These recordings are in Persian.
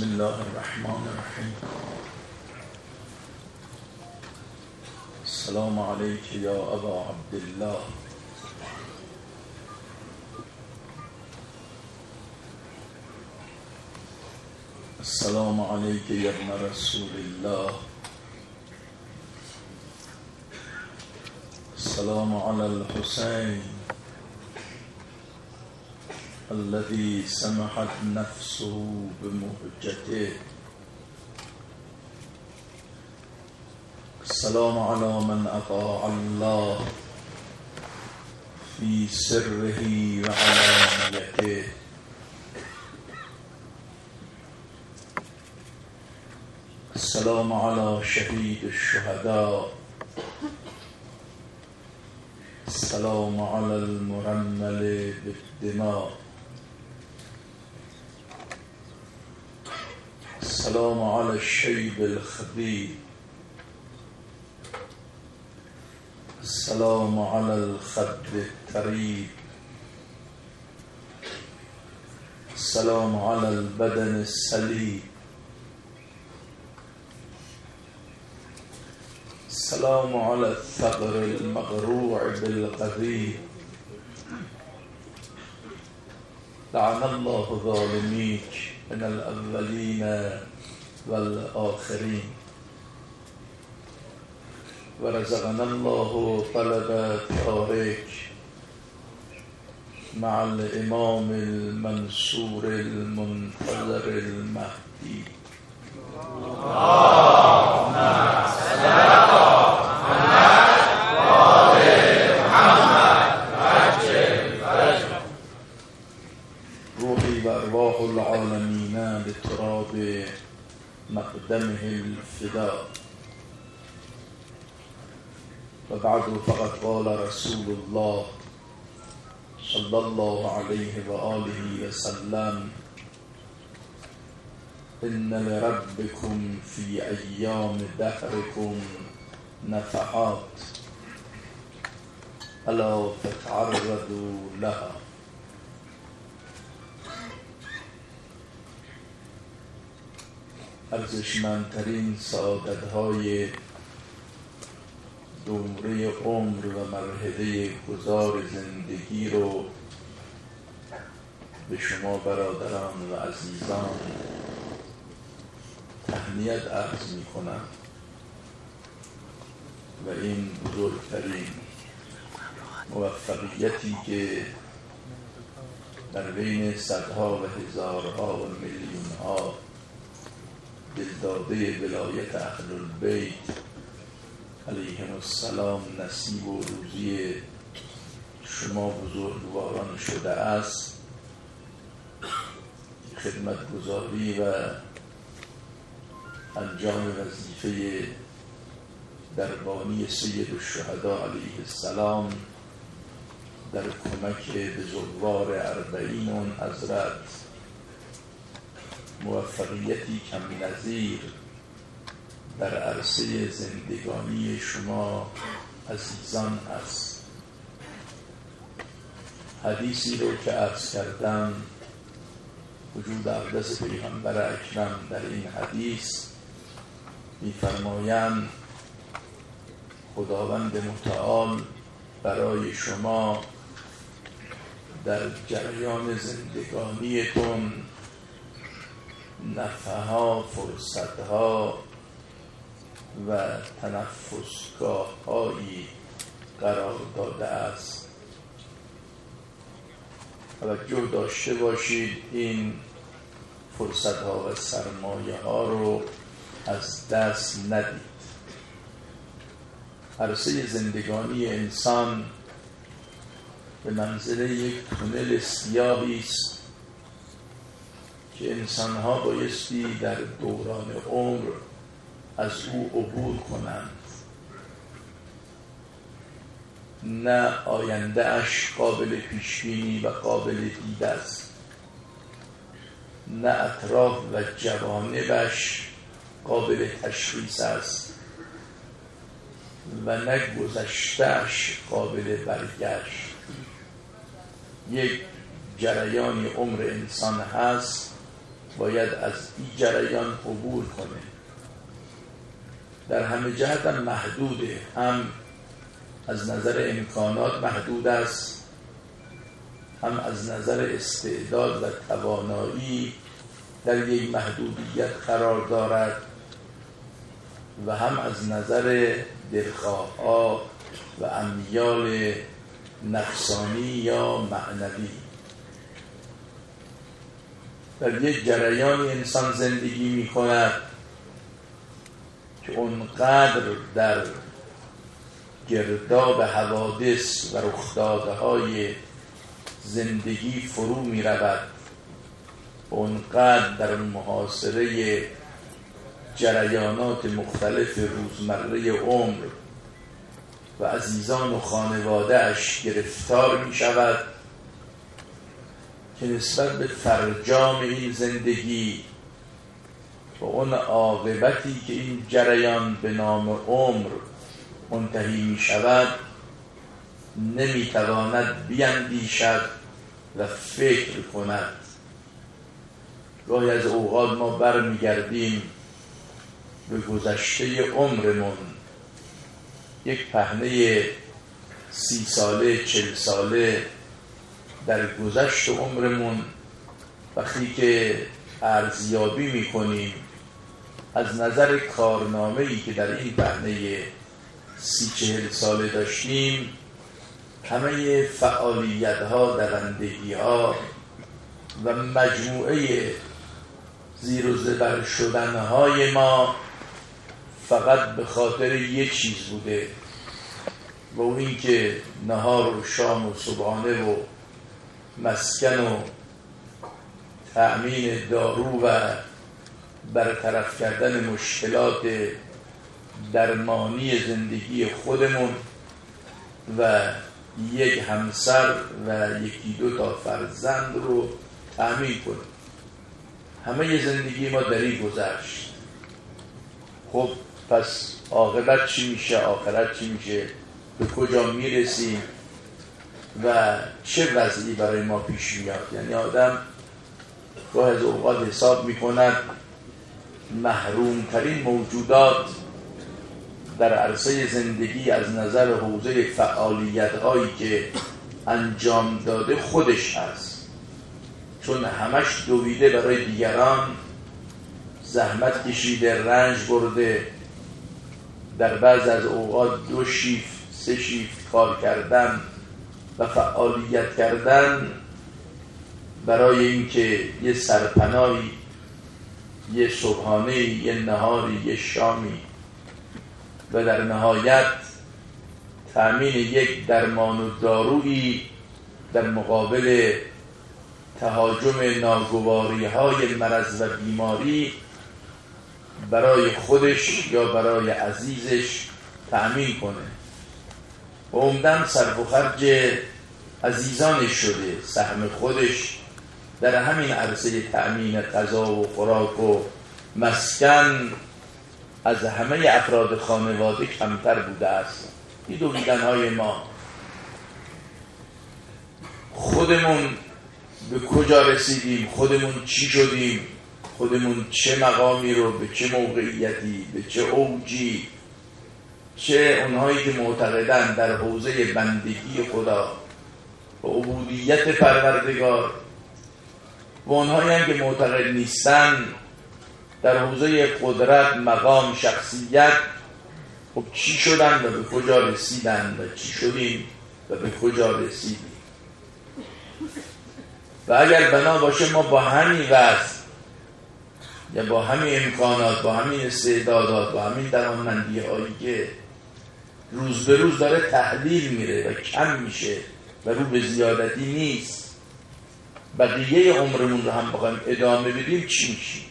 بسم الله الرحمن الرحیم. السلام علیک یا ابا عبدالله. السلام علیک یا ابن رسول الله. السلام علی الحسین الذي سمحت نفسه بمهجته. السلام على من أطاع الله في سره وعلانيته. السلام على شهيد الشهداء. السلام على المرمل بالدماء. السلام على الشيب الخبيث. السلام على الخد الطريب. السلام على البدن السليم. السلام على الثغر المقروع بالقذيب. لعن الله ظالميك من الأولين والآخرين. ورزقنا الله طلب طارق مع الإمام المنصور المنتظر المهدي. اللهم صل على محمد وآل محمد وعجل فرجه. روحي وأرواح العالمين لتراب مقدمه الفداء. وبعد فقد قال رسول الله صلى الله عليه وآله وسلم: إن لربكم في أيام دهركم نفحات ألا تتعرضوا لها. ارزشمندترین سعادت‌های دوره عمر و مرحله گذار زندگی رو به شما برادران و عزیزان تهنیت عرض می کنم و این بزرگترین موفقیتی که در بین صدها و هزارها و میلیونها دلداده ولایت اهل البیت علیهم السلام نصیب و روزی شما بزرگواران شده است. خدمتگزاری و انجام وظیفه دربانی سید الشهداء علیه السلام در کمک به زوار اربعین اون حضرت موفقیتی کم نظیر در عرصه زندگانی شما عزیزان است. حدیثی رو که عرض کردم، وجود اقدس پیغمبر اکرم در این حدیث می‌فرمایند خداوند متعال برای شما در جریان زندگانیتون نفحه‌ها، فرصت‌ها و تنفسگاه‌هایی قرار داده است. توجه داشته باشید این فرصت‌ها و سرمایه‌ها رو از دست ندید. عرصه زندگانی انسان به منزله یک تونل سیاهی است که انسان‌ها بایستی در دوران عمر از او عبور کنند. نه آینده اش قابل پیشبینی و قابل دید است، نه اطراف و جوانبش قابل تشخیص است و نه گذشته‌اش قابل برگشت. یک جریان عمر انسان هست باید از این جریان عبور کنه. در همه جهت هم محدوده، هم از نظر امکانات محدود است، هم از نظر استعداد و توانایی در یک محدودیت قرار دارد و هم از نظر دلخواه‌ها و امیال نفسانی یا معنوی. در یک جریانی انسان زندگی می کند که اونقدر در گرداب حوادث و رخدادهای زندگی فرو می رود، اونقدر در محاصره جریانات مختلف روزمره عمر و عزیزان و خانواده اش گرفتار می شود که نسبت به فرجام این زندگی و اون عاقبتی که این جریان به نام عمر منتهی می شود نمی تواند بیندیشد و فکر کند. گاهی از اوقات ما برمی گردیم به گذشته عمرمون، یک پهنه 30 ساله 40 ساله در گذشت عمرمون وقتی که ارزیابی می کنیم از نظر کارنامه‌ای که در این پهنه 30-40 ساله داشتیم، همه فعالیت‌ها، دوندگی‌ها و مجموعه زیر و زبر شدن‌های ما فقط به خاطر یک چیز بوده و اون این که نهار و شام و صبحانه و مسکن و تأمین دارو و برطرف کردن مشکلات درمانی زندگی خودمون و یک همسر و 1-2 تا فرزند رو تأمین کنیم. همه زندگی ما در این گذشت. خب پس عاقبت چی میشه؟ آخرت چی میشه؟ به کجا میرسیم و چه وضعی برای ما پیش میاد؟ یعنی آدم گاه از اوقات حساب میکند محرومترین موجودات در عرصه زندگی از نظر حوزه فعالیت‌هایی که انجام داده خودش هست، چون همش دویده برای دیگران، زحمت کشیده، رنج برده، در بعض از اوقات 2 شیفت 3 شیفت کار کردن و فعالیت کردن برای اینکه یه سرپناهی، یه صبحانه، یه نهاری، یه شامی و در نهایت تأمین یک درمان و دارویی در مقابل تهاجم ناگواری‌های مرض و بیماری برای خودش یا برای عزیزش تأمین کنه و عمدن صرف و خرج عزیزانش شده. سهم خودش در همین عرصه تأمین غذا و خوراک و مسکن از همه افراد خانواده کمتر بوده است. این دویدن‌های ما، خودمون به کجا رسیدیم، خودمون چی شدیم، خودمون چه مقامی رو به چه موقعیتی، به چه اوجی، چه اونهایی که معتقدن در حوزه بندگی خدا و عبودیت پروردگار و اونهایی هم که معتقد نیستن در حوزه قدرت، مقام، شخصیت، خب چی شدن و به کجا رسیدن و چی شدیم و به کجا رسیدیم. و اگر بنا باشه ما با همین وضع یا با همین امکانات، با همین استعدادات، با همین توانمندی هایی که روز به روز داره تحلیل میره و کم میشه و رو به زیادتی نیست، بقیه عمرمون رو هم بخوایم ادامه بدیم چی میشیم؟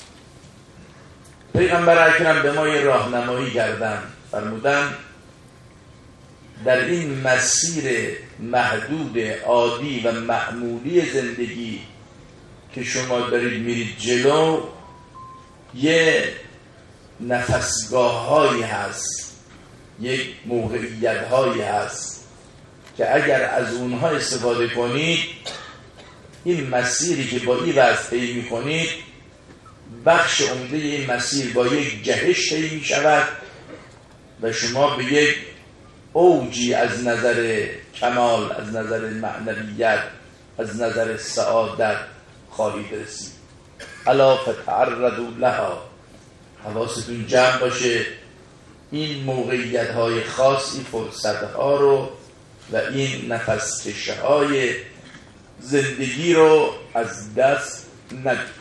پیغمبر اکرم به ما یه راهنمایی کردن، فرمودن در این مسیر محدود عادی و معمولی زندگی که شما دارید میرید جلو، یه نفسگاه هایی هست، یک موقعیت هایی هست که اگر از اونها استفاده کنید این مسیری که با این وضع طی می‌کنید بخش عمده این مسیر با یک جهش طی می‌شود و شما به یک اوجی از نظر کمال، از نظر معنویت، از نظر سعادت خواهید رسید. الا فتعرضوا لها، حواستون جمع باشه این موقعیت‌های خاص، این فرصت‌ها رو و این نفس کشی‌های زندگی رو از دست ندید.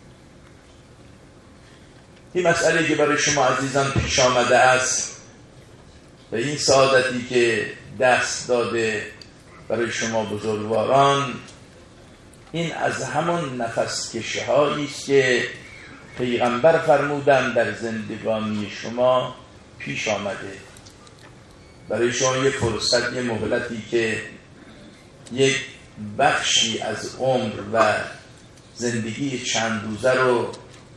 این مسئله که برای شما عزیزان پیش آمده است و این سعادتی که دست داده برای شما بزرگواران، این از همان نفس کشی‌هایی است که پیغمبر فرمودند در زندگانی شما پیش آمده. برای شما یه فرصت، یه مهلتی که یک بخشی از عمر و زندگی چند روزه رو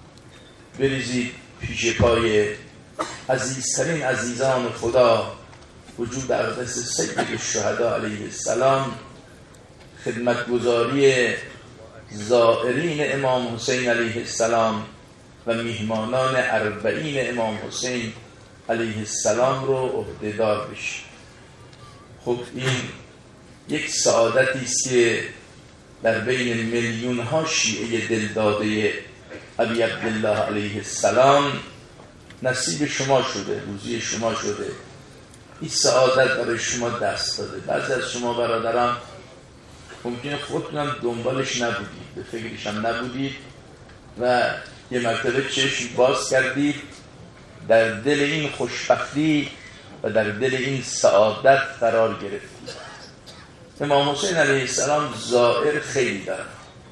بریزید پیش پای عزیزترین عزیزان خدا، وجود اقدس سید الشهدا علیه السلام، خدمتگزاری زائرین امام حسین علیه السلام و میهمانان اربعین امام حسین علیه السلام رو عهده‌دار بشید. خب این یک سعادتی است که در بین میلیون ها شیعه دلداده ابی عبدالله علیه السلام نصیب شما شده، روزی شما شده. این سعادت برای شما دست داده. بعضی از شما برادران ممکنه خودتونم دنبالش نبودید، به فکرش هم نبودید و یه مرتبه چشم باز کردید در دل این خوشبختی و در دل این سعادت قرار گرفتید. امام حسین علیه السلام زائر خیلی دارن.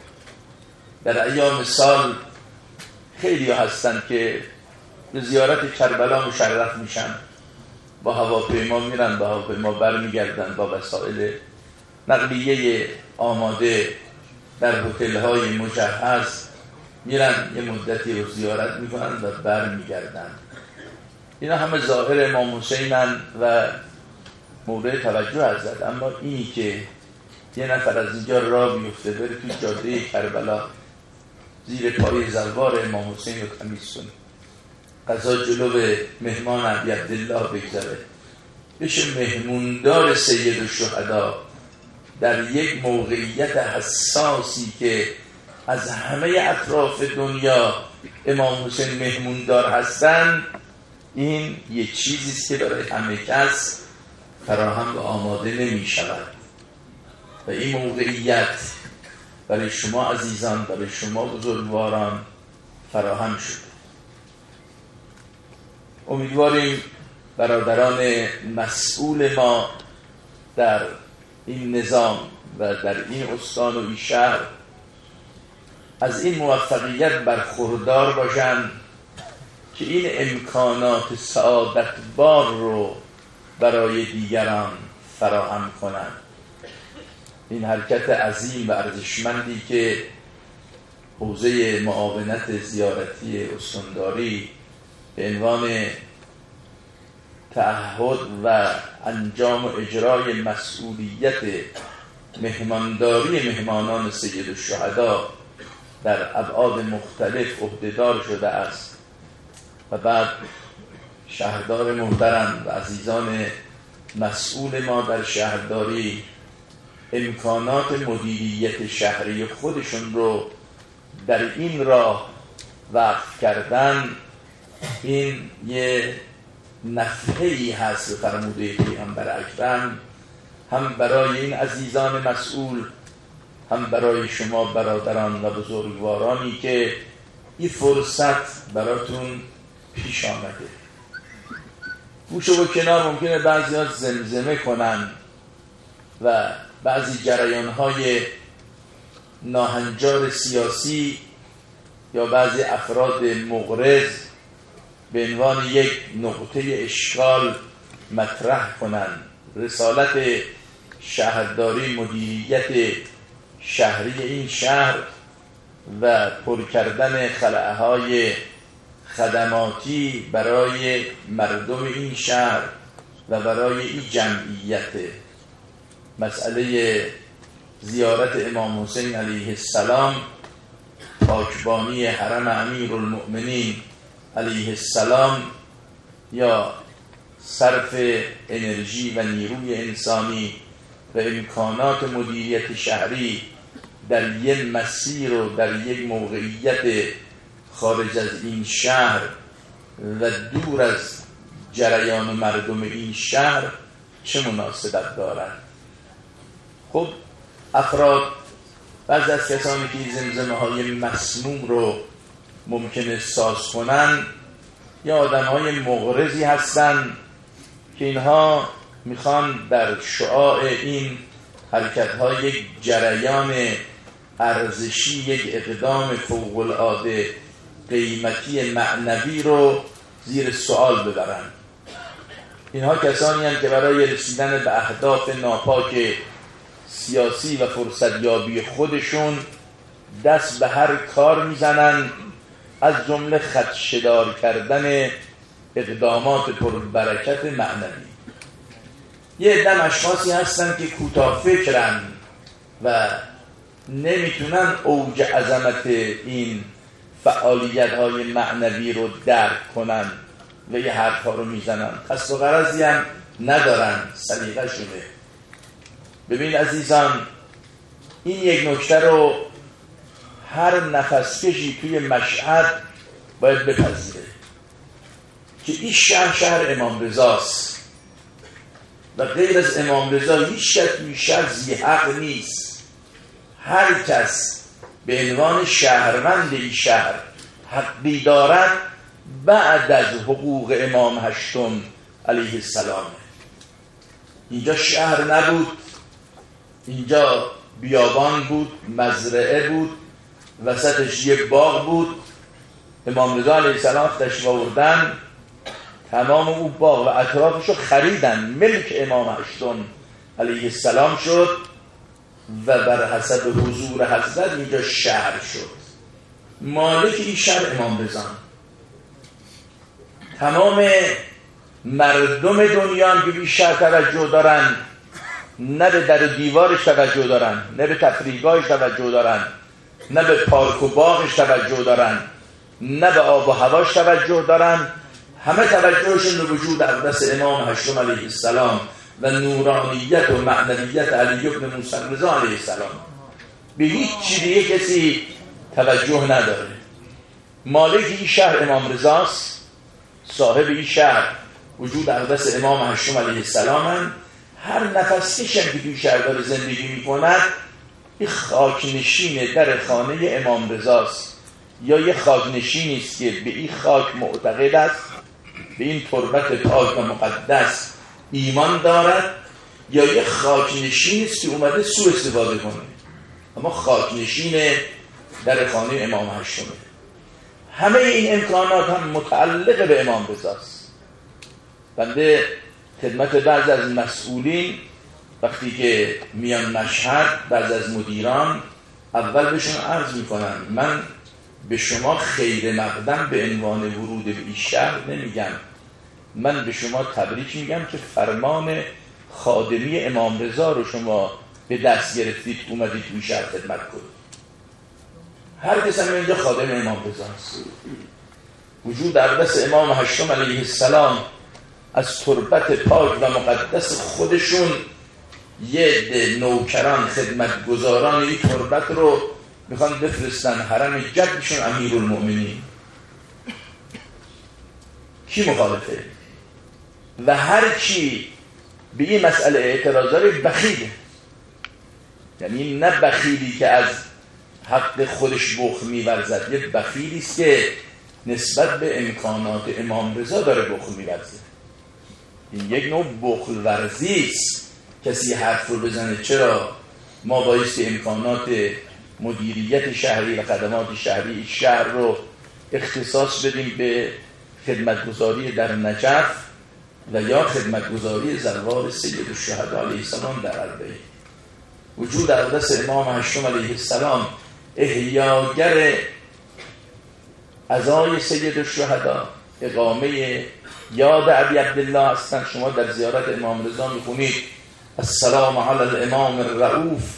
در ایام سال خیلی هستن که به زیارت کربلا مشرف میشن، با هواپیما میرن، با هواپیما برمیگردن، با وسایل نقلیه آماده در هتل‌های مجهز میرن، یه مدتی رو زیارت میکنن و برمیگردن. اینا همه ظاهر امام حسینن و مورد توجه حضرت. اما اینی که یه نفر از اینجا راه بیفته بره توی جاده کربلا زیر پای زلوار امام حسین رو تمیز کنه، قضا جلو مهمان ابی عبدالله بگذاره، بشه مهموندار سید الشهدا در یک موقعیت حساسی که از همه اطراف دنیا امام حسین مهموندار هستن، این یک چیزیست که برای همه کس فراهم و آماده نمی شود و این موقعیت برای شما عزیزان، برای شما بزرگواران فراهم شد. امیدواریم برادران مسئول ما در این نظام و در این استان و این شهر از این موفقیت برخوردار باشند که این امکانات سعادت بار رو برای دیگران فراهم کنند. این حرکت عظیم و ارزشمندی که حوزه معاونت زیارتی استانداری به عنوان تعهد و انجام و اجرای مسئولیت مهمانداری مهمانان سید الشهدا در ابعاد مختلف عهده‌دار شده است و بعد شهردار محترم و عزیزان مسئول ما در شهرداری امکانات مدیریت شهری خودشون رو در این راه وقف کردن، این یه نفعی هست به فرموده پیغمبر اکرم، هم برای این عزیزان مسئول، هم برای شما برادران و بزرگوارانی که این فرصت براتون پیش آمده. گوشو با کنار، ممکنه بعضی ها زمزمه کنن و بعضی جریان‌های ناهنجار سیاسی یا بعضی افراد مغرض به عنوان یک نقطه اشکال مطرح کنند. رسالت شهرداری، مدیریت شهری این شهر و پر کردن خلأهای خدماتی برای مردم این شهر و برای این جمعیت. مسئله زیارت امام حسین علیه السلام، پاکبانی حرم امیرالمؤمنین علیه السلام، یا صرف انرژی و نیروی انسانی و امکانات مدیریت شهری در یک مسیر و در یک موقعیت خارج از این شهر و دور از جریان مردم این شهر چه مناسبت دارد؟ خب افراد، بعضی از کسانی که زمزمه های مسموم رو ممکنه ساز کنن یا آدم های مغرضی هستن که اینها میخوان در شعاع این حرکت ها یک جریان ارزشی، یک اقدام فوق العاده قیمتی معنوی رو زیر سوال ببرن. اینها کسانی هستند که برای رسیدن به اهداف ناپاک سیاسی و فرصتیابی خودشون دست به هر کار میزنن، از جمله خدشه‌دار کردن اقدامات پربرکت معنوی. یه عده اشخاصی هستن که کوتاه فکرن و نمیتونن اوج عظمت این فعالیت‌های معنوی رو درک کنن و یه حرفا رو میزنن، قصد و غرضی هم ندارن، سلیقه شونه. ببین عزیزان، این یک نکته رو هر نفس کشی توی مشهد باید بپذیره که این شهر امام رضاست و غیر از امام رضا هیچ کس توی شهر ذی حق نیست. هر کس به عنوان شهروند این شهر حقی دارد بعد از حقوق امام هشتم علیه السلام. اینجا شهر نبود، اینجا بیابان بود، مزرعه بود، وسطش یه باغ بود. امام رضا علیه السلام تشریف آوردن، تمام اون باغ و اطرافش رو خریدن، ملک امام هشتم علیه السلام شد و بر حسب حضور حضرت اینجا شهر شد. مالک این شهر امام رضا. تمام مردم دنیا هم که بیشتر توجه دارن، نه به در دیوارش توجه دارن، نه به تفریحگاهش توجه دارن، نه به پارک و باغش توجه دارن، نه به آب و هواش توجه دارن، همه توجهشون به وجود اقدس امام هشتم علیه السلام و نورانیت و معنویت علی بن موسی رضا علیه السلام. به هیچ چیز دیگه کسی توجه نداره. مالک این شهر امام رضاست، صاحب این شهر وجود اقدس امام هشتم علیه السلام هم. هر نفس کشم که توی شهر داره زندگی میکند این خاکنشین در خانه امام رضاست، یا یه خاکنشینی است که به این خاک معتقد است، به این تربت پاک و مقدس ایمان دارد، یا یه خاکنشینی است که اومده سوء استفاده کنه. اما خاکنشین در خانه امام هشتمه. همه این امکانات هم متعلق به امام رضاست. بنده خدمت بعض از مسئولین وقتی که میان مشهد، بعض از مدیران، اول بهشون عرض میکنن من به شما خیر مقدم به عنوان ورود به این شهر نمیگم، من به شما تبریک میگم که فرمان خادمی امام رضا رو شما به دست گرفتید، اومدید توی شهر خدمت کنید. هر کس هم اینجا خادم امام رضاست. وجود اقدس امام هشتم علیه السلام از تربت پاک و مقدس خودشون یه عده نوکران خدمتگزاران این تربت رو میخوان بفرستن حرم جدشون امیرالمؤمنین. کی مخالفه؟ و هر کی به این مسئله اعتراض داره بخیله. یعنی نه بخیلی که از حق خودش بخل می‌ورزد، یه بخیلی است که نسبت به امکانات امام رضا داره بخل می‌ورزه. این یک نوع بخل ورزی است. کسی حرف رو بزنه چرا ما بایستی امکانات مدیریت شهری و خدمات شهری شهر رو اختصاص بدیم به خدمتگزاری در نجف و یا خدمتگزاری زوار سید الشهدا علیه السلام در اربعین. وجود اقدس امام هشتم علیه السلام احیاگر عزای سید الشهدا، اقامه یاد ابی عبدالله هستند. شما در زیارت امام رضا میخونید السلام علی الامام الرؤوف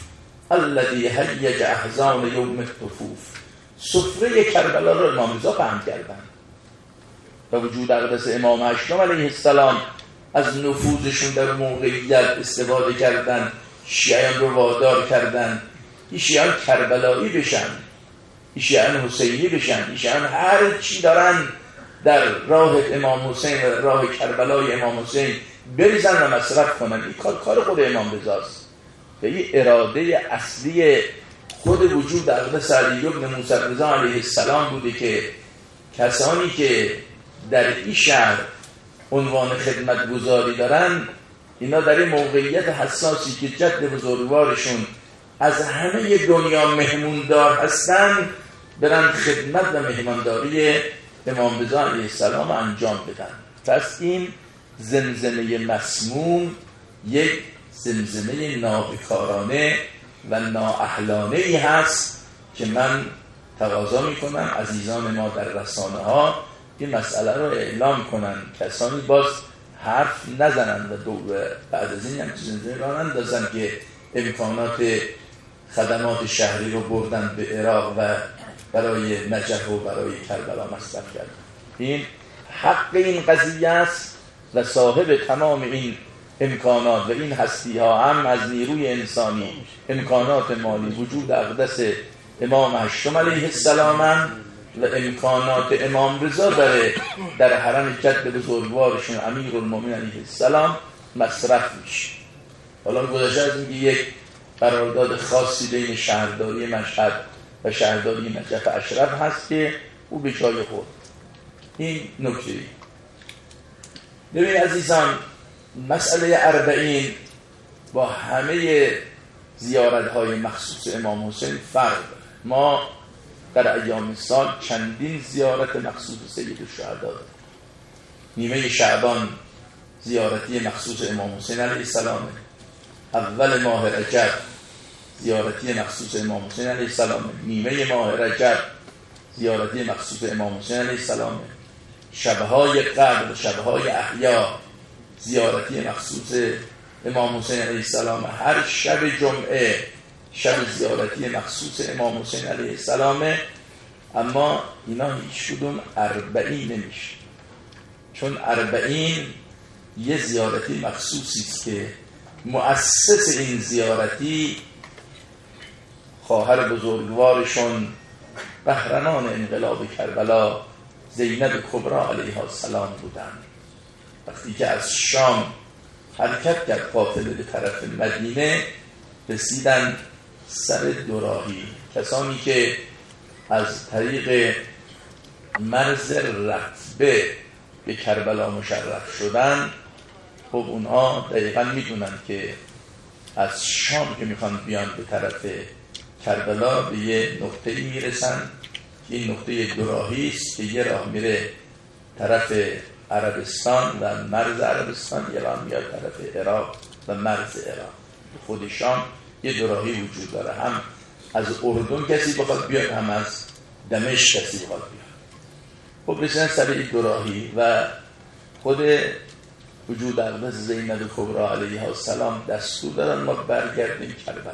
الذی هیج احزان یوم الطفوف. سفره کربلا رو امام رضا فهم کردن و وجود اقدس امام هشتم علیه السلام از نفوذشون در موقعیت استفاده کردن، شیعیان رو وادار کردن شیعیان کربلایی بشن، شیعیان حسینی بشن، شیعیان هر چی دارن در راه امام حسین و راه کربلای امام حسین بریزن و مصرف کنن. این کار خود امام رضاست و این اراده اصلی خود وجود اقدس علی ابن موسی رضا علیه السلام بوده که کسانی که در این شهر عنوان خدمتگزاری دارن، اینا در این موقعیت حساسی که جد بزرگوارشون از همه دنیا مهموندار هستن، برن خدمت و مهمانداری امام رضا علیه السلام انجام بدن. پس این زمزمه مسموم یک زمزمه نابکارانه و نااهلانه ای هست که من تقاضا میکنم عزیزان ما در رسانه ها این مسئله رو اعلام کنن، کسانی باز حرف نزنن و بعد از این هم زمزمه را اندازن که امکانات خدمات شهری رو بردن به عراق و برای نجف و برای کربلا مصرف کردن. این حق این قضیه است و صاحب تمام این امکانات و این هستی ها هم از نیروی انسانی، امکانات مالی، وجود اقدس امام هشتم علیه السلام و امکانات امام رضا داره در حرم جد بزرگوارشون امیرالمومنین علیه السلام مصرف میشه. حالا گذشته از اینکه یک قرارداد خاصی بین شهرداری مشهد و شهرداری نجف اشرف هست که او به جای خود. این نکته. ببین عزیزان، مسئله اربعین با همه زیارت‌های مخصوص امام حسین فرق داره. ما در ایام سال چندین زیارت مخصوص سید الشهدا داریم. نیمه شعبان زیارتی مخصوص امام حسین علیه السلام، اول ماه رجب زیارتی مخصوص امام حسین علیه السلام، نیمه ماه رجب زیارتی مخصوص امام حسین علیه السلام، شبهای قدر و شبهای احیا زیارتی مخصوص امام حسین علیه السلام، هر شب جمعه شب زیارتی مخصوص امام حسین علیه السلام. اما اینا هیچ کدوم اربعین نمیشه، چون اربعین یه زیارتی مخصوصی است که مؤسس این زیارتی خواهر بزرگوارشون قهرمان انقلاب کربلا زینب کبری علیها السلام بودن. وقتی که از شام حرکت کرد قافله به طرف مدینه، رسیدن سر دوراهی. کسانی که از طریق مرز رتبه به کربلا مشرف شدن، خب اونها دقیقا میدونن که از شام که میخوان بیان به طرف کربلا به یه نقطه‌ای میرسن که این نقطه دوراهی است که یه راه میره طرف عربستان و مرز عربستان، یه راه میاد طرف عراق و مرز عراق. خود شام یه دوراهی وجود داره، هم از اردن کسی بخواد بیاد، هم از دمشق کسی بخواد بیاد. خب رسیدن سر این دوراهی و خود وجود اقدس زینب کبری علیها السلام دستور دادن ما برگردیم کربلا.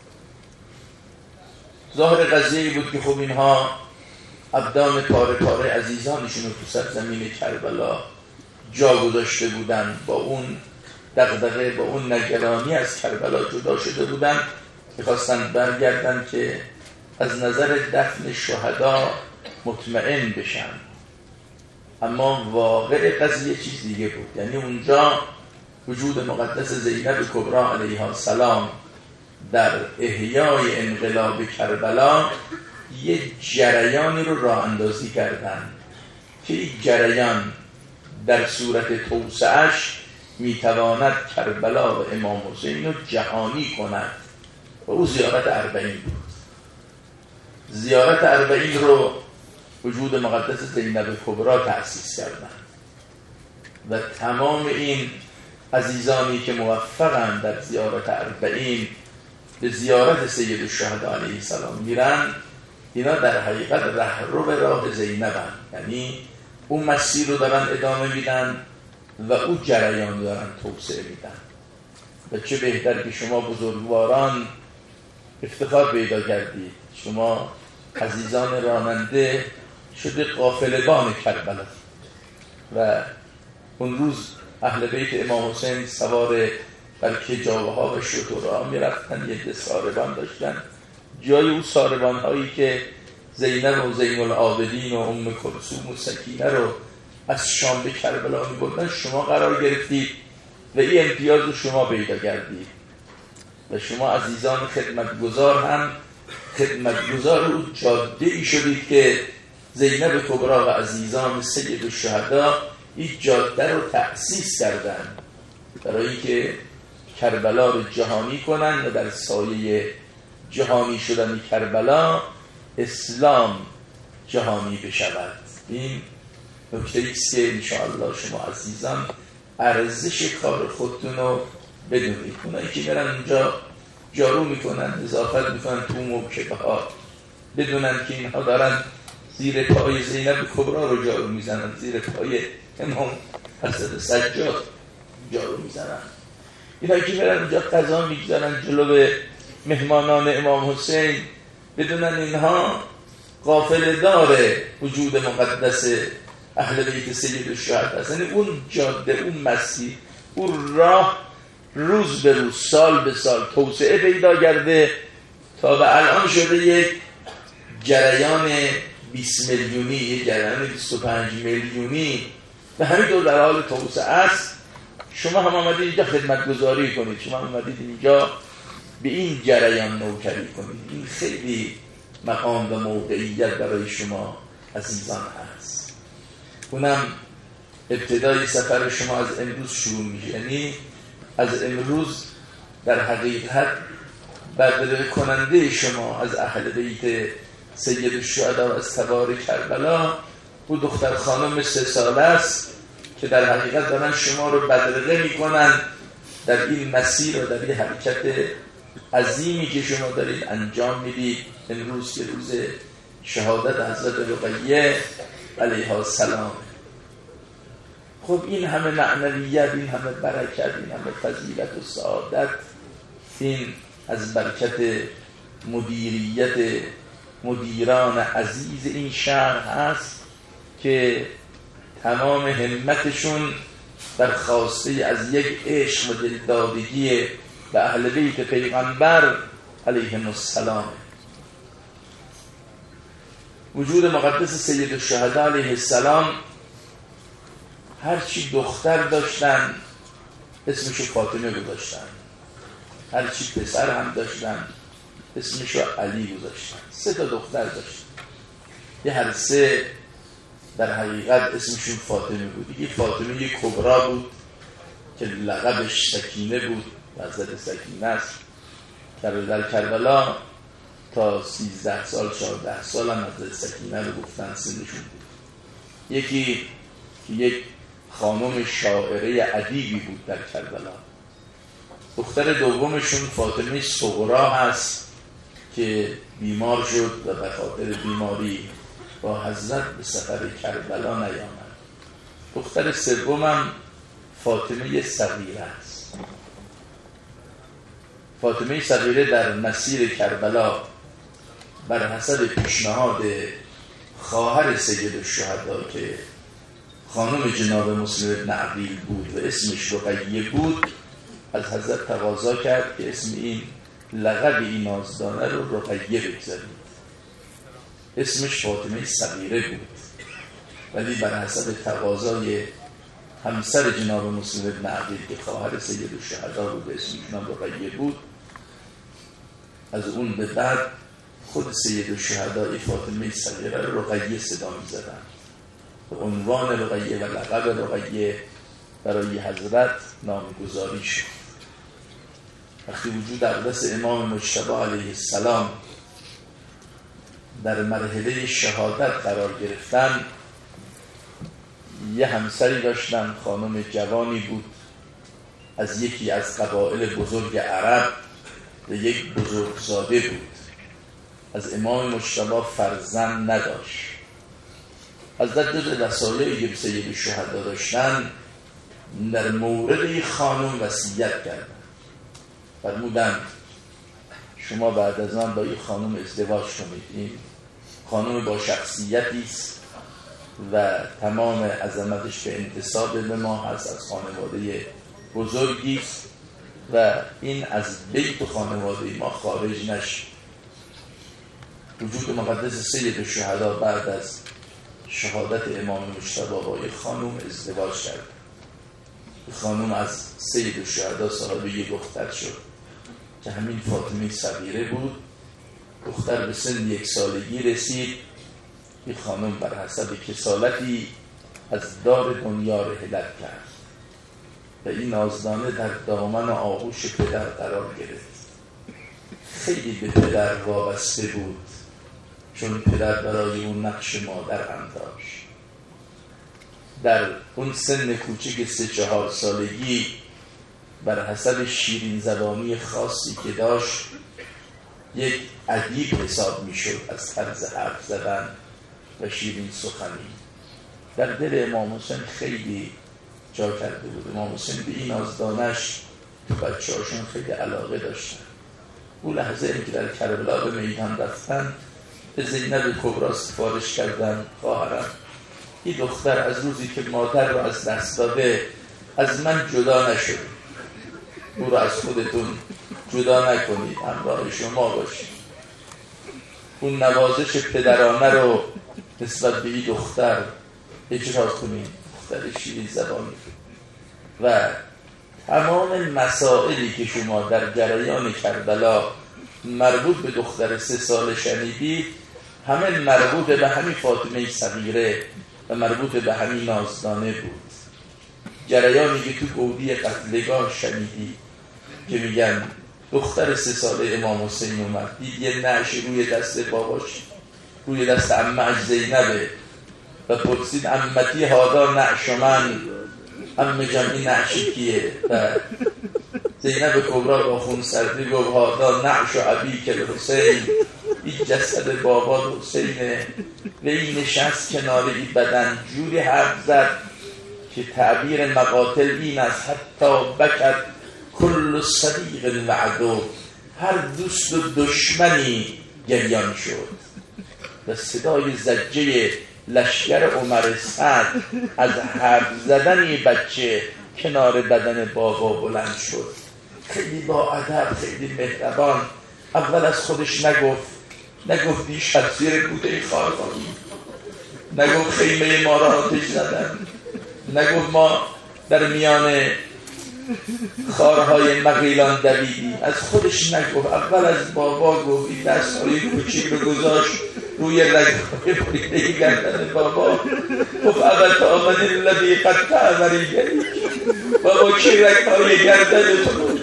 ظاهر قضیه بود که خب اینها ابدان پاره پاره عزیزانشون رو تو سرزمین کربلا جا گذاشته بودن، با اون دغدغه، با اون نگرانی از کربلا جدا شده بودن، می‌خواستن برگردن که از نظر دفن شهدا مطمئن بشن. اما واقع قضیه چیز دیگه بود. یعنی اونجا وجود مقدس زینب کبری علیها السلام در احیای انقلاب کربلا یه جریانی رو راه اندازی کردن که این جریان در صورت توسعش میتواند کربلا و امام حسین رو جهانی کند و او زیارت اربعین بود. زیارت اربعین رو وجود مقدس زینب کبری تأسیس کردن و تمام این عزیزانی که موفقن در زیارت اربعین به زیارت سید الشهدا علیه السلام میرن، اینا در حقیقت رهرو راه زینبن. یعنی اون مسیر رو دارن ادامه میدن و اون جریان دارن توسعه میدن. و چه بهتر که شما بزرگواران افتخار پیدا کردید. شما عزیزان راننده شده قافله‌بان کربلا و اون روز اهل بیت امام حسین سوار بر کجاوه ها و شترها می رفتن، یه ده ساربان داشتن. جای اون ساربان هایی که زینب و زین العابدین و ام کلثوم و سکینه رو از شام به کربلا می بردن، شما قرار گرفتید و این امتیاز رو شما پیدا کردید و شما عزیزان خدمتگزار هم خدمتگزار اون جاده ای شدید که زینب کبرا و عزیزان سید الشهدا این جاده رو تأسیس کردن برای اینکه کربلا رو جهانی کنن و در سایه جهانی شدن کربلا اسلام جهانی بشود. این نکته ایست که انشاءالله شما عزیزان ارزش کار خودتون رو بدونید. اونایی که برن اونجا جارو میکنن، اضافت میکنن تو موکبه ها، بدونن که اینها دارن زیر پای زینب کبرا رو جارو میزنن، زیر پای امام حضرت سجاد جارو میزنن. اینایی که برن اونجا قضا میگذارن جلو مهمانان امام حسین، بدونن اینها قافله داره وجود مقدس اهل بیت سید الشهدا است. یعنی اون جاده، اون مسیر، اون راه روز به روز، سال به سال توسعه پیدا کرده تا به الان شده یک جریان 20 میلیونی، یک جریان 25 میلیونی و همینطور در حال توسعه است. شما هم آمدید اینجا خدمتگزاری کنید، شما هم آمدید اینجا به این جریان نوکری کنید. این خیلی مقام و موقعیت برای شما عزیزان هست. اونم ابتدای سفر شما از امروز شروع میشه. یعنی از امروز در حقیقت بدرقه کننده شما از اهل بیت سید الشهدا و از تبار کربلا او دختر خانم 3 ساله است که در حقیقت دارن شما رو بدرقه میکنن در این مسیر و در این حرکت عظیمی که شما دارید انجام میدید امروز که روز شهادت حضرت رقیه علیها السلام. خب این همه معنویت، این همه برکت، این همه فضیلت و سعادت، این از برکت مدیریت مدیران عزیز این شهر هست که تمام همتشون در خواسته از یک عشق و دلدادگی به اهل بیت پیغمبر علیهم السلام. وجود مقدس سید الشهدا علیه السلام هرچی دختر داشتن اسمشو فاطمه گذاشتن، هرچی پسر هم داشتن اسمشو علی گذاشتن. 3 تا دختر داشتن، یه هر 3 در حقیقت اسمشون فاطمه بود. یکی فاطمه کبرا بود که لقبش سکینه بود، حضرت سکینه است. در کربلا تا 13 سال 14 سال هم حضرت سکینه رو گفتن سنشون بود. یکی که یک خانم شاعره ادیبی بود در کربلا. دختر دومشون فاطمه صغرا هست که بیمار شد و به خاطر بیماری با حضرت به سفر کربلا نیامد. دختر سومم فاطمه صغیره است. فاطمه صغیره در مسیر کربلا بر حسب پیشنهاد خواهر سید الشهدا که خانم جناب مسلم ابن عقیل بود و اسمش رقیه بود، از حضرت تقاضا کرد که اسم این لقب این نازدانه رو رقیه بگذارید. اسمش فاطمه صغیره بود ولی بر حسب تقاضای همسر جناب مسلم ابن عقیل که خواهر سید الشهدا بود اسمش هم رقیه بود. از اون به بعد خود سید الشهدا فاطمه صغیره رو رقیه صدا می‌زدن. به عنوان رقیه و لقب رقیه برای حضرت نامگذاری شد. وقتی وجود اقدس امام مجتبی علیه السلام در مرحله شهادت قرار گرفتن، یه همسری داشتن، خانم جوانی بود از یکی از قبایل بزرگ عرب و یک بزرگزاده بود. از امام مجتبی فرزند نداشت. حضرت جز وصایایی که سید الشهدا داشتن در مورد این خانم وصیت کردن، فرمودن شما بعد از آن با یک خانم ازدواج کنید. این خانم با شخصیتی است و تمام عظمتش به انتساب به ما هست، از خانواده بزرگی است و این از بیت خانواده ما خارج نشد. وجود مقدس سید الشهدا بعد از شهادت امام مجتبی با یک خانم ازدواج کرد. خانم از سید الشهدا صاحب یک دختر شد که همین فاطمه صغیره بود. دختر به سن 1 سالگی رسید. این خانم بر حسب کسالتی از دار دنیا رحلت کرد و این نازدانه در دامن آغوش پدر قرار گرفت. خیلی به پدر وابسته بود، چون پدر برای اون نقش مادر هم داشت. در اون سن کوچک 3-4 سالگی بر حسب شیرین زبانی خاصی که داشت یک ادیب حساب میشد از طرز حرف زدن و شیرین سخنی. در دل امام حسین خیلی جا کرده بود. امام حسین به این نازدانش تو بچه‌هاشون خیلی علاقه داشتن. اون لحظه این که در کربلا به میدان رفتن به زینب کبری سفارش کردن: خواهرم، این دختر از روزی که مادر رو از دست داده از من جدا نشد. او رو از خودتون جدا نکنید، همراه شما باشید. اون نوازش پدرانه رو نسبت به این دختر اجرا کنید، دختر شیرین زبانی. و تمام مسائلی که شما در جریان کربلا مربوط به دختر 3 ساله شنیدید همه مربوط به همین فاطمه صغیره و مربوط به همین نازدانه بود. جریانی که تو گودی قتلگاه شنیدید که میگن دختر 3 ساله امام حسین اومد، دید یه نعش روی دست باباش، روی دست عمه‌اش زینبه و پرسید: عمتی هادا نعش من، عمه جان این نعش کیه؟ و زینب کبری با خونسردی گفت: هادا نعش ابیک الحسین، این جسد بابا حسینه. و این نشست کنار این بدن جوری حرف زد که تعبیر مقاتل این از حتی بکت کل صدیق و عدو، هر دوست و دشمنی گریان شد. و صدای زجه لشکر عمر سعد از حرف زدن بچه کنار بدن بابا بلند شد. خیلی با ادب، خیلی مهربان. اول از خودش نگفت بیش از زیر بوده خارخانی، نگفت خیمه ما را آتش زدن، نگفت ما در میان خارهای مغیلان دویدیم. از خودش نگفت، اول از بابا گفت. این دست‌های کوچیک رو گذاشت روی رگ‌های بریده گردن بابا. گفت ابت آمن الذی قد تعوری گری، بابا کی رگ‌های گردن تو؟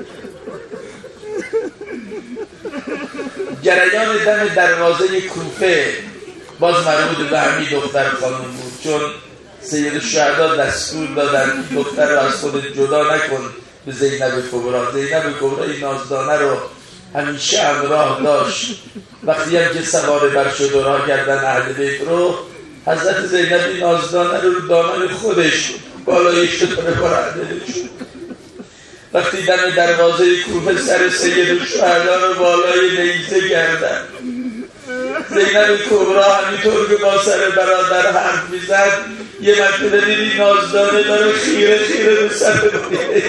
جریان دم دروازه کوفه باز مربوط به همین دختر خانم بود، چون سید الشهدا دستور دادن این دختر رو از خودت جدا نکن به زینب کبری. زینب کبری این نازدانه رو همیشه همراه داشت. وقتی هم که سوار بر شد و راه کردن اهل بیت رو، حضرت زینب این نازدانه رو دامن خودش بالای شتر برنده شد. وقتی دم دروازه کوفه سر سید الشهدا رو بالای نیزه کردن، زینب کبری همینطور که با سر برادر حرف میزد یه مرتبه دیدی نازدانه داره خیره رو سر بریده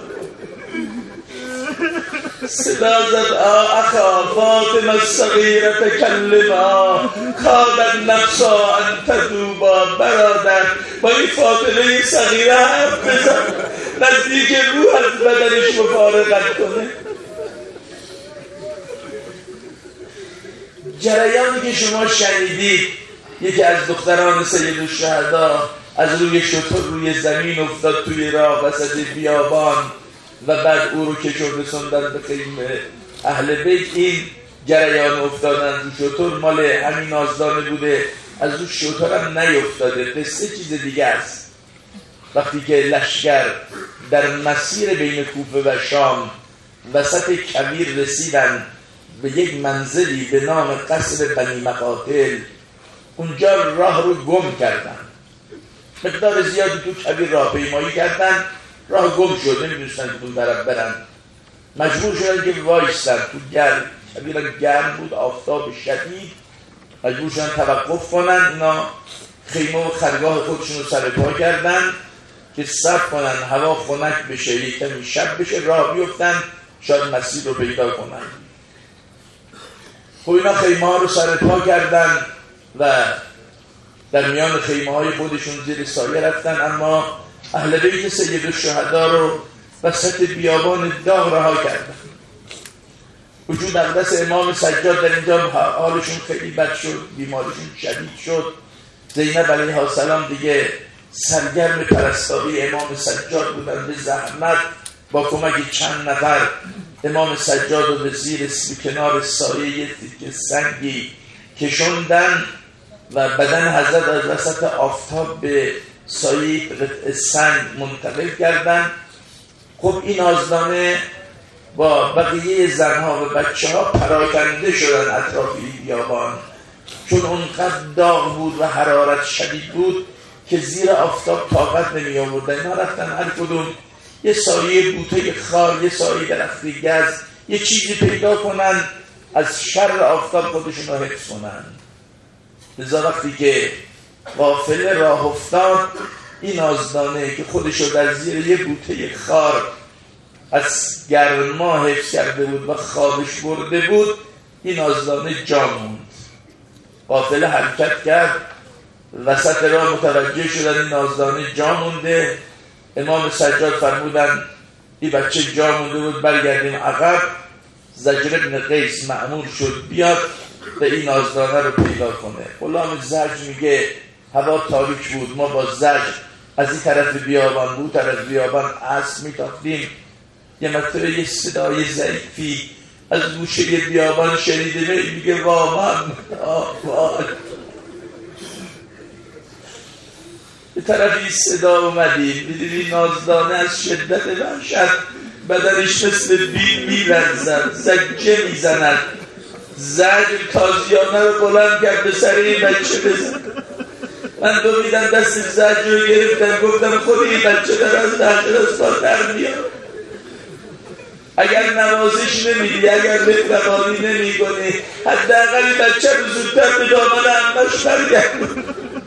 صدا زد: اخا فاطمه الصغیره تکلما کاد النفس ان تذوبا. برادر با این فاطمه صغیره حرف بزن، نزدیک روح از بدنش مفارقت کنه. جریانی که شما شنیدید، یکی از دختران سید الشهدا از روی شتر روی زمین افتاد توی راه وسط بیابان و بعد او رو کشون رسوندن به خیمه اهل بیت. این جریان افتادن رو شتر مال همین نازدانه بوده، از رو شتر هم نیفتاده. قصه چیز دیگه است. وقتی که لشکر در مسیر بین کوفه و شام وسط کویر رسیدن به یک منزلی به نام قصر بنی مقاتل، اونجا راه رو گم کردن. مقدار زیادی تو کویر راه پیمایی کردن، راه گم شد، نمیدونستن کدوم طرف برن. مجبور شدن که وایستن تو گرم بود، آفتاب شدید، مجبور شدن توقف کنن. اینا خیمه و خرگاه خودشون رو سر پا کردن که صبر کنن هوا خنک بشه، یک کمی شب بشه، راه بیفتن، شاید مسیر رو پیدا کنن. خب اینا خیمه ها رو سر پا کردن و در میان خیمه های خودشون زیر سایه رفتن، اما اهل بیت سید الشهدا رو وسط بیابان داغ رها کردن. وجود اقدس امام سجاد در اینجا حالشون خیلی بد شد، بیماریشون شدید شد. زینب علیه السلام دیگه سرگرم پرستاری امام سجاد بودن، به زحمت با کمک چند نفر امام سجاد رو به زیر کنار سایه تکه سنگی کشوندن و بدن حضرت از وسط آفتاب به سایه سنگ منتقل کردن. خب این آزدانه با بقیه زنها و بچه ها پراکنده شدن اطراف بیابان، چون اونقدر داغ بود و حرارت شدید بود که زیر آفتاب طاقت نمی آوردن. اینا رفتن هر کدوم یه سایه بوته خار، یه سایه درختی گز، یه چیزی پیدا کنن از شر آفتاب خودشون رو حفظ کنن. لذا وقتی که قافله راه افتاد، این آزدانه که خودش رو در زیر یه بوته خار از گرما حفظ کرده بود و خوابش برده بود، این آزدانه جا موند. قافله حرکت کرد، وسط راه متوجه شدن این آزدانه جا مونده. امام سجاد فرمودن این بچه جا مونده بود، برگردیم عقب. زجر بن قیس مأمور شد بیاد و این آزدانه رو پیدا کنه. غلام زجر میگه هوا تاریک بود، ما با زجر از این طرف بیابان بود طرف بیابان اسب میتاختیم. یه مرتبه یه صدای ضعیفی از گوشه بیابان شنیده میگه وامان آمان. به طرفی صدا اومدیم، میدیدی نازدانه از شدت وحشت بدنش مثل بیل میلرزد، زجه میزند. زجر تازیانه رو بلند کرد به سر این بچه بزن. من دویدم دست زجر رو گرفتم، گفتم خود این بچه در از دهشت در میاد. اگر نوازش نمیدی، اگر مهربانی نمی کنی، حداقل این بچه رو زودتر به دامن عمش برگرد.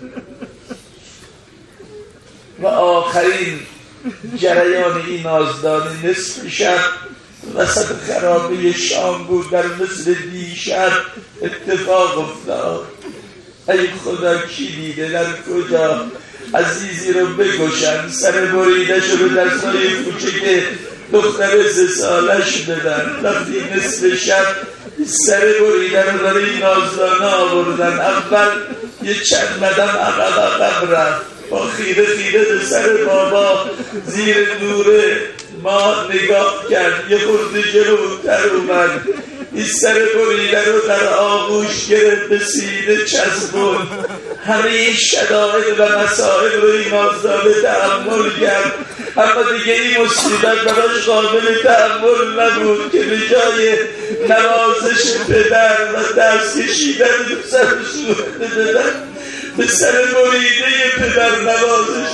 و آخرین جریان این آزدانه نصف شب وسط خرابه شام بود، در مثل دیشب اتفاق افتاد. ای خدا کی دیده در کجا عزیزی رو بگشن، سر بریده شده در سایه کوچه که دختر 3 سالش بدن. وقتی نصف شب سر بریده رو برای این آزدانه آوردن، اول یه چند قدم عقب رفت، با خیره به سر بابا زیر نور ما نگاه کرد، یه خورده جلوتر اومد، این سر بریده رو در آغوش گرفت، به سینه چسبون. همه این شدائد و مسائل رو این آزدانه تحمل کرد، اما دیگه این مصیبت براش قابل تحمل نبود که به جای نوازش پدر و دست کشیدن دو سر صورت دادن به سر بریده پدر نوازش.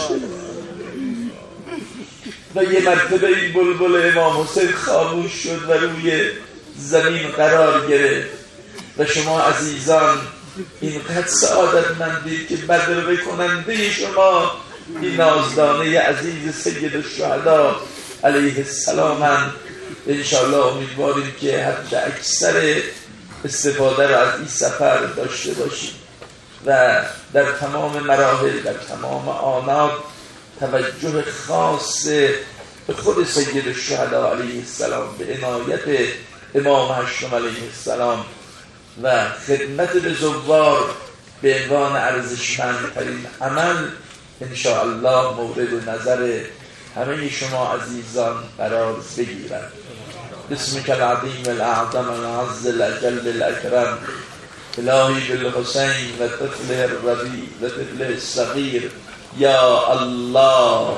و یه مرتبه این بلبل امام حسین خاموش شد و روی زمین قرار گرفت. و شما عزیزان اینقدر سعادتمندید که بدرقه کننده شما این نازدانه عزیز سید الشهدا علیه السلام. انشاءالله امیدواریم که حد اکثر استفاده را از این سفر داشته باشیم و در تمام مراحل، در تمام آنات توجه خاص به خود سید الشهدا علیه السلام، به عنایت امام هشتم علیه السلام و خدمت به زوار به عنوان ارزشمندترین عمل انشاءالله مورد نظر همه شما عزیزان قرار بگیرد. بسمک العظیم الاعظم العز الاجل الاکرم الهی بالحسین و طفله الربیع و طفله الصغیر یا الله.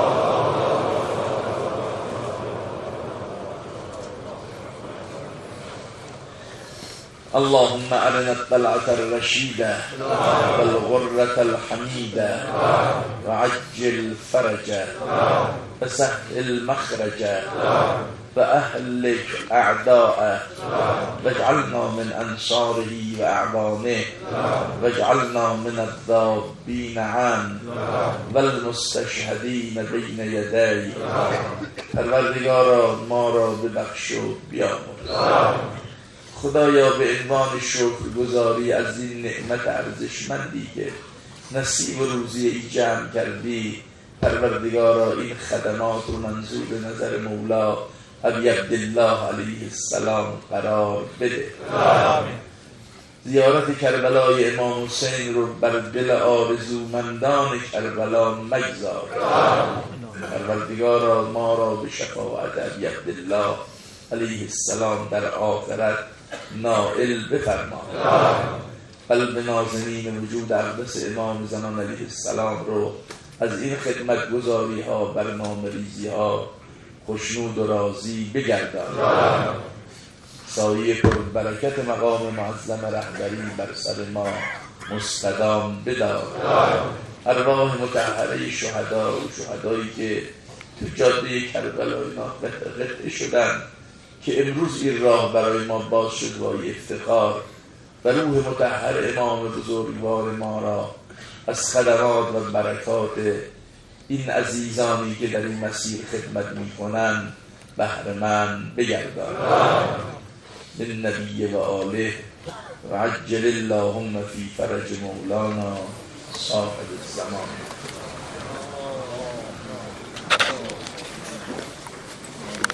اللهم أرنا الطلعة الرشيدة والغرة الحميدة وعجل فرجا وسهل مخرجا و اهلک اعداءه واجعلنا من انصاره و اعوانه واجعلنا من الذابین عنه و المستشهدین بین یدی. پروردگارا ما را ببخش و بیامرز. خدایا به عنوان شکرگزاری از این نعمت ارزشمندی که نصیب و روزی ای جمع کردی، پروردگارا این خدمات رو منظور به نظر مولا ابی عبدالله علیه السلام قرار بده. زیارت کربلای امام حسین رو بر دل آرزومندان کربلا مگذار. پروردگارا ما را به شفاعت ابی عبدالله علیه السلام در آخرت نائل بفرما. قلب نازنین وجود اقدس امام زمان علیه السلام رو از این خدمت گذاری ها، برنامه ریزی ها خوشنود و راضی بگردان. سایه پر برکت مقام معظم رهبری بر سر ما مستدام بدار. ارواح مطهره شهدا و شهدایی که تو جاده کربلا قطع شدن که امروز این راه برای ما باز شد وای افتخار، و روح مطهر امام بزرگوار ما را از خدمات و برکات این عزیزانی که در این مسیر خدمت می کنند بهره‌مند بگردان. للنبی و آله و عجل اللهم فی فرج مولانا صاحب الزمان.